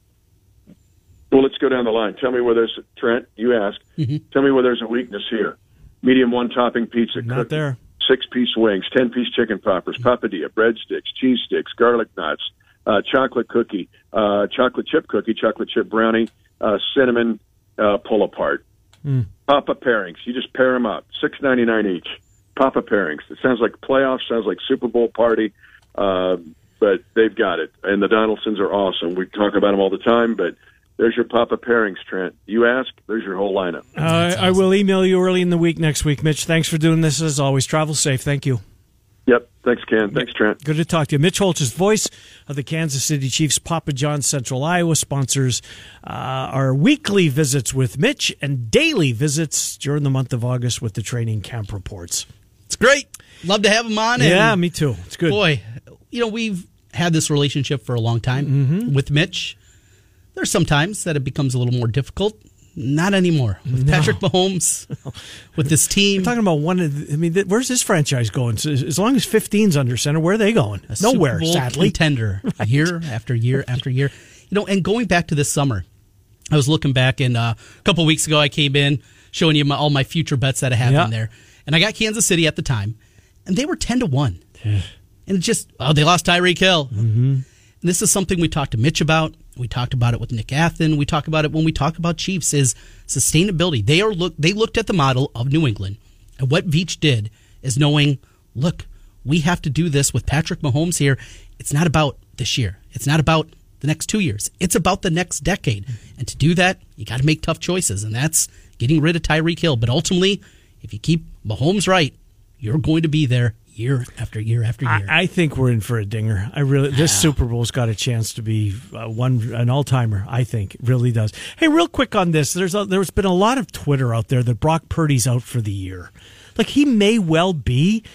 Well, let's go down the line. Tell me where there's, Trent, you asked, mm-hmm. tell me where there's a weakness here. Medium one topping pizza. Not cookie, there. Six-piece wings, ten-piece chicken poppers, papadilla, breadsticks, cheese sticks, garlic knots, uh, chocolate cookie, uh, chocolate chip cookie, chocolate chip brownie, uh, cinnamon uh, pull-apart. Mm. Papa pairings. You just pair them up. six ninety-nine each. Papa pairings. It sounds like playoffs, sounds like Super Bowl party, uh, but they've got it. And the Donaldsons are awesome. We talk about them all the time, but there's your Papa pairings, Trent. You ask, there's your whole lineup. Uh, awesome. I will email you early in the week next week, Mitch. Thanks for doing this as always. Travel safe. Thank you. Yep. Thanks, Ken. Thanks, Trent. Good to talk to you. Mitch Holtz is voice of the Kansas City Chiefs. Papa John's Central Iowa sponsors uh, our weekly visits with Mitch and daily visits during the month of August with the training camp reports. It's great. Love to have him on. And yeah, me too. It's good. Boy, you know, we've had this relationship for a long time mm-hmm. with Mitch. There's some times that it becomes a little more difficult. Not anymore. With no. Patrick Mahomes, with this team. We're talking about one of the, I mean, where's this franchise going? So as long as fifteen's under center, where are they going? A Nowhere, Super Bowl sadly. Contender, right. year after year after year. You know, and going back to this summer, I was looking back, and uh, a couple of weeks ago I came in showing you my, all my future bets that I have yeah. in there. And I got Kansas City at the time, and they were ten to one. and it just, oh, they lost Tyreek Hill. Mm-hmm. And this is something we talked to Mitch about. We talked about it with Nick Athen. We talk about it when we talk about Chiefs is sustainability. They are look. They looked at the model of New England, and what Veach did is knowing, look, we have to do this with Patrick Mahomes here. It's not about this year. It's not about the next two years. It's about the next decade. And to do that, you got to make tough choices, and that's getting rid of Tyreek Hill. But ultimately, if you keep Mahomes right, you're going to be there year after year after year. I, I think we're in for a dinger. I really, this yeah. Super Bowl's got a chance to be uh, one an all timer. I think it really does. Hey, real quick on this, there's a, there's been a lot of Twitter out there that Brock Purdy's out for the year. Like he may well be,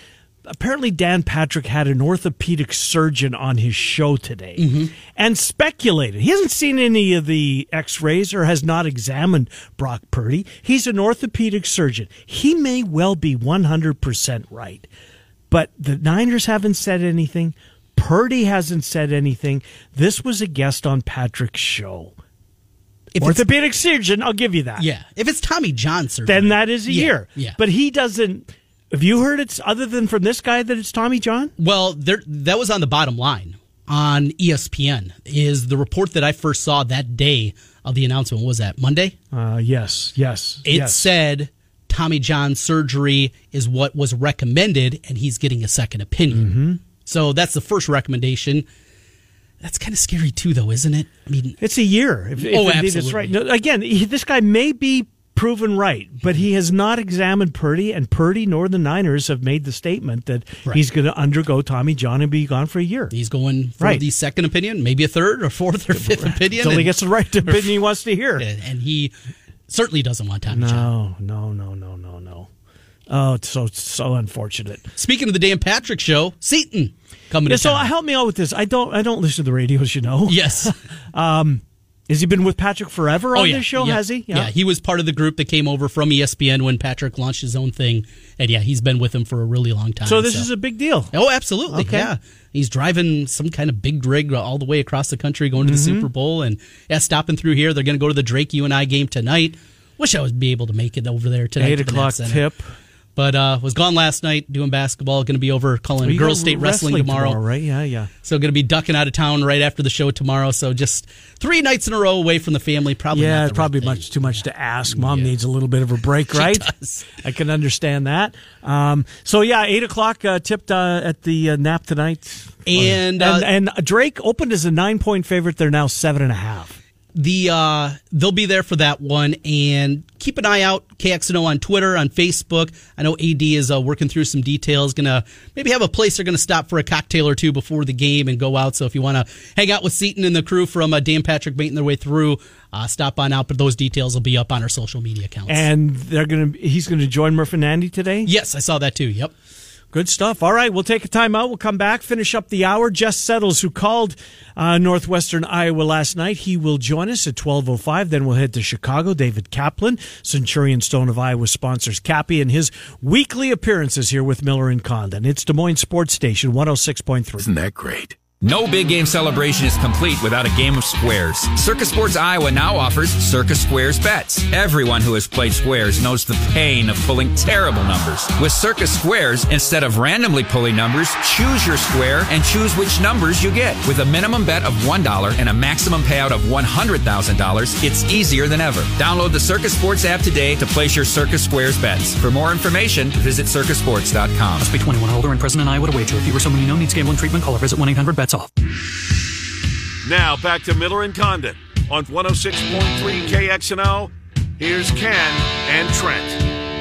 apparently Dan Patrick had an orthopedic surgeon on his show today mm-hmm. and speculated. He hasn't seen any of the x-rays or has not examined Brock Purdy. He's an orthopedic surgeon. He may well be one hundred percent right. But the Niners haven't said anything. Purdy hasn't said anything. This was a guest on Patrick's show. If orthopedic surgeon, I'll give you that. Yeah. If it's Tommy John surgery, then that is a yeah, year. Yeah. But he doesn't. Have you heard it's other than from this guy that it's Tommy John? Well, there, that was on the bottom line on E S P N. Is the report that I first saw that day of the announcement? What was that, Monday? Uh, yes, yes. It yes. said Tommy John surgery is what was recommended, and he's getting a second opinion. Mm-hmm. So that's the first recommendation. That's kind of scary too, though, isn't it? I mean, it's a year. If, if oh, indeed absolutely. It's right. No, again, he, this guy may be proven right, but he has not examined Purdy, and Purdy nor the Niners have made the statement that right. he's going to undergo Tommy John and be gone for a year. He's going for right. the second opinion, maybe a third or fourth or fifth opinion. Until and, he gets the right opinion he wants to hear. And he certainly doesn't want Tommy no, John. No, no, no, no, no. Oh, it's so so unfortunate. Speaking of the Dan Patrick Show, Seton coming yeah, to so town. help me out with this. I don't I don't listen to the radio, as you know. Yes. um, has he been with Patrick forever on oh, yeah. this show? Yeah. Has he? Yeah. yeah, he was part of the group that came over from E S P N when Patrick launched his own thing, and yeah, he's been with him for a really long time. So this so. is a big deal. Oh, absolutely. Okay. Yeah, he's driving some kind of big rig all the way across the country, going to the mm-hmm. Super Bowl, and yeah, stopping through here. They're going to go to the Drake U N I game tonight. Wish I would be able to make it over there tonight. Eight o'clock tip. But uh, was gone last night doing basketball. Going to be over calling well, girls' state wrestling, wrestling tomorrow. tomorrow. Right? Yeah, yeah. So going to be ducking out of town right after the show tomorrow. So just three nights in a row away from the family. Probably yeah, not the probably right much too much to ask. Mom yeah. needs a little bit of a break, right? She does. I can understand that. Um, so yeah, eight o'clock uh, tipped uh, at the uh, Nap tonight, and uh, and, and Drake opened as a nine point favorite. They're now seven and a half. The uh, they'll be there for that one, and keep an eye out. K X N O on Twitter, on Facebook. I know A D is uh, working through some details. Going to maybe have a place they're going to stop for a cocktail or two before the game and go out. So if you want to hang out with Seton and the crew from uh, Dan Patrick making their way through, uh, stop on out. But those details will be up on our social media accounts. And they're going to he's going to join Murph and Andy today. Yes, I saw that too. Yep. Good stuff. All right, we'll take a time out. We'll come back, finish up the hour. Jess Settles, who called uh, Northwestern Iowa last night, he will join us at twelve oh five. Then we'll head to Chicago. David Kaplan, Centurion Stone of Iowa, sponsors Cappy and his weekly appearances here with Miller and Condon. It's Des Moines Sports Station, one oh six point three. Isn't that great? No big game celebration is complete without a game of squares. Circus Sports Iowa now offers Circus Squares bets. Everyone who has played squares knows the pain of pulling terrible numbers. With Circus Squares, instead of randomly pulling numbers, choose your square and choose which numbers you get. With a minimum bet of one dollar and a maximum payout of one hundred thousand dollars, it's easier than ever. Download the Circus Sports app today to place your Circus Squares bets. For more information, visit circus sports dot com. Must be twenty-one or older and present in Iowa to wager. If you or someone you know needs gambling treatment, call or visit one eight hundred bets off. Now back to Miller and Condon on one oh six point three K X N O. Here's Ken and Trent.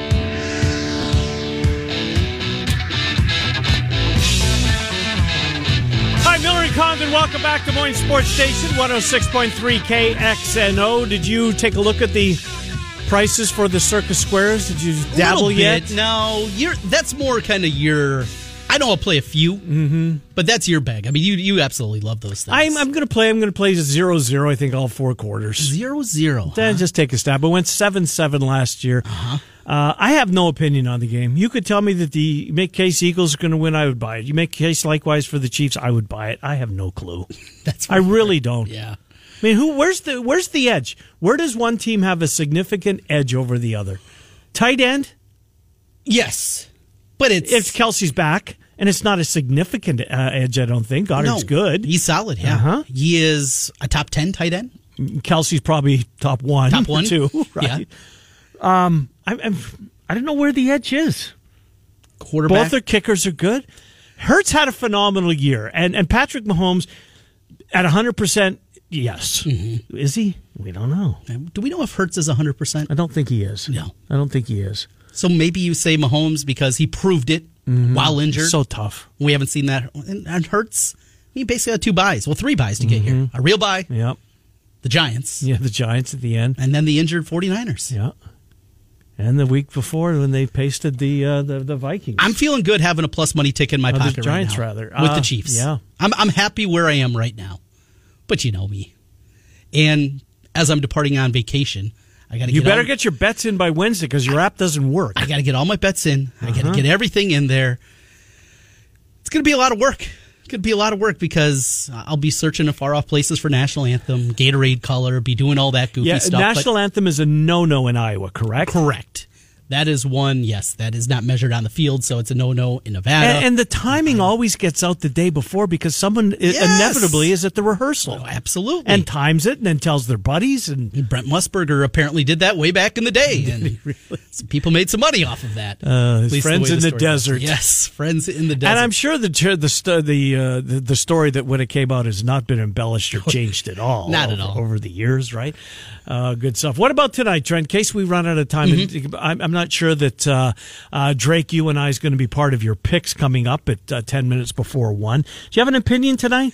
Hi, Miller and Condon. Welcome back to Des Moines Sports Station, one oh six point three K X N O. Did you take a look at the prices for the Circus Squares? Did you dabble yet? No, you're, that's more kind of your... I know I'll play a few, mm-hmm. but that's your bag. I mean, you you absolutely love those things. I'm, I'm going to play. I'm going to play zero zero. I think all four quarters. Zero zero. Then huh? just take a stab. I went seven seven last year. Uh-huh. Uh, I have no opinion on the game. You could tell me that the you make case Eagles are going to win. I would buy it. You make case likewise for the Chiefs. I would buy it. I have no clue. That's I really don't. Yeah. I mean, who? Where's the Where's the edge? Where does one team have a significant edge over the other? Tight end. Yes, but it's if Kelsey's back. And it's not a significant uh, edge, I don't think. Goddard's no, good. He's solid, yeah. Uh-huh. He is a top ten tight end. Kelsey's probably top one. Top one? Two, right? Yeah. Um, I, I'm, I don't know where the edge is. Quarterback. Both their kickers are good. Hurts had a phenomenal year. And, and Patrick Mahomes, at one hundred percent, yes. Mm-hmm. Is he? We don't know. Do we know if Hurts is one hundred percent? I don't think he is. No. I don't think he is. So maybe you say Mahomes because he proved it. Mm-hmm. While injured. So tough. We haven't seen that. And, and Hurts, he basically had two buys. Well, three buys to get mm-hmm. here. A real buy. Yep. The Giants. Yeah, the Giants at the end. And then the injured 49ers. Yeah. And the week before when they pasted the uh, the, the Vikings. I'm feeling good having a plus money ticket in my oh, pocket the Giants, right now. rather. With uh, the Chiefs. Yeah. I'm, I'm happy where I am right now. But you know me. And as I'm departing on vacation, I got to get You better all, get your bets in by Wednesday because your app doesn't work. I got to get all my bets in. I got to Uh-huh. get everything in there. It's going to be a lot of work. It's going to be a lot of work because I'll be searching in far-off places for National Anthem, Gatorade color, be doing all that goofy yeah, stuff. National Anthem is a no-no in Iowa, correct? Correct. That is one, yes, that is not measured on the field, so it's a no-no in Nevada. And, and the timing always gets out the day before because someone i- Yes. inevitably is at the rehearsal. Oh, absolutely. And times it and then tells their buddies. And Brent Musburger apparently did that way back in the day, and some people made some money off of that. Uh, his At least friends way in the story goes. desert. Yes, friends in the desert. And I'm sure the the st- the, uh, the the story that when it came out has not been embellished or changed at all. Not at over, all. over the years, right? Uh, good stuff. What about tonight, Trent? In case we run out of time, Mm-hmm. I'm, I'm not sure that uh, uh, Drake, you and I is going to be part of your picks coming up at uh, ten minutes before one. Do you have an opinion tonight?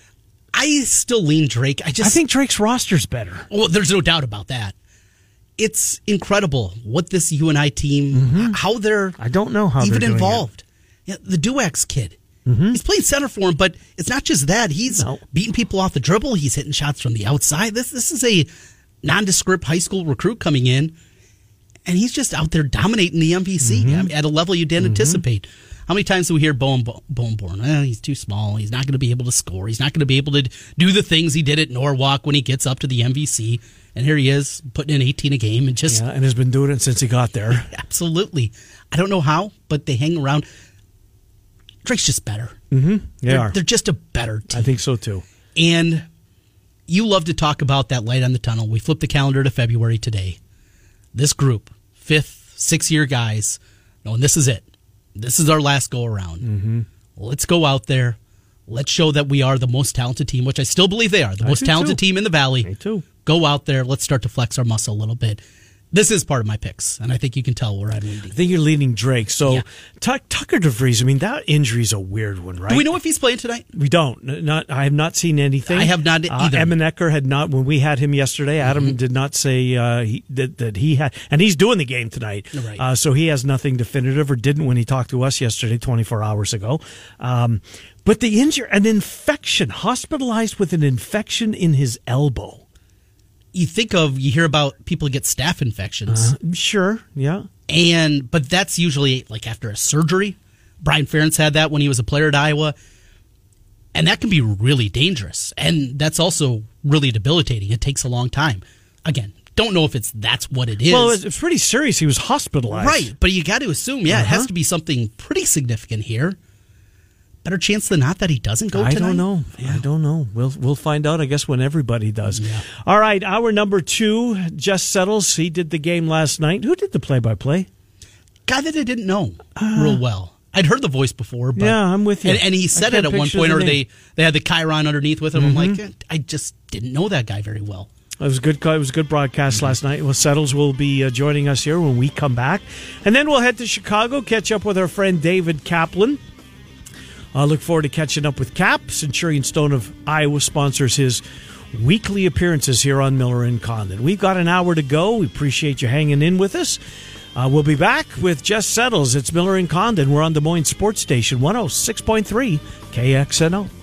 I still lean Drake. I just I think Drake's roster's better. Well, there's no doubt about that. It's incredible what this U N I team, how they're I don't know how even they're doing involved. Yeah, the Duax kid. He's playing center for him, but it's not just that. He's No. beating people off the dribble. He's hitting shots from the outside. This this is a nondescript high school recruit coming in, and he's just out there dominating the M V C I mean, at a level you didn't anticipate. How many times do we hear Bowen, Bowenborn? Eh, he's too small. He's not going to be able to score. He's not going to be able to do the things he did at Norwalk when he gets up to the M V C. And here he is putting in eighteen a game and just Yeah, and has been doing it since he got there. absolutely. I don't know how, but they hang around. Drake's just better. Mm-hmm. They They're, are. they're just a better team. I think so too. And you love to talk about that light on the tunnel. We flipped the calendar to February today. This group, fifth, six-year guys, knowing this is it. This is our last go-around. Mm-hmm. Let's go out there. Let's show that we are the most talented team, which I still believe they are, the I most do talented too. team in the Valley. Me too. Go out there. Let's start to flex our muscle a little bit. This is part of my picks, and I think you can tell where I'm leaning. I think you're leading Drake. So Yeah. Tuck, Tucker DeVries, I mean, that injury's a weird one, right? Do we know if he's playing tonight? We don't. Not. I have not seen anything. I have not either. Uh, Emenecker had not. When we had him yesterday, Adam Mm-hmm. did not say uh, he, that, that he had, and he's doing the game tonight. Right. Uh, so he has nothing definitive, or didn't when he talked to us yesterday, twenty-four hours ago. Um, but the injury, an infection, hospitalized with an infection in his elbow. You think of, you hear about people who get staph infections. Uh, sure. Yeah. And but that's usually like after a surgery. Brian Ferentz had that when he was a player at Iowa, and that can be really dangerous. And that's also really debilitating. It takes a long time. Again, don't know if it's that's what it is. Well, it's it's pretty serious. He was hospitalized. right, but you got to assume, yeah, it has to be something pretty significant here. Better chance than not that he doesn't go I tonight. don't know. I don't know. We'll we'll find out, I guess, when everybody does. Yeah. All right, hour number two, Jess Settles. He did the game last night. Who did the play-by-play? Guy that I didn't know real well. I'd heard the voice before, but Yeah, I'm with you. And, and he I said can't it at one picture point, the or name. they they had the Chiron underneath with him. I'm like, eh, I just didn't know that guy very well. It was a good. It was a good broadcast last night. Well, Settles will be uh, joining us here when we come back, and then we'll head to Chicago, catch up with our friend David Kaplan. I uh, look forward to catching up with Cap. Centurion Stone of Iowa sponsors his weekly appearances here on Miller and Condon. We've got an hour to go. We appreciate you hanging in with us. Uh, we'll be back with Jess Settles. It's Miller and Condon. We're on Des Moines Sports Station, one oh six point three K X N O.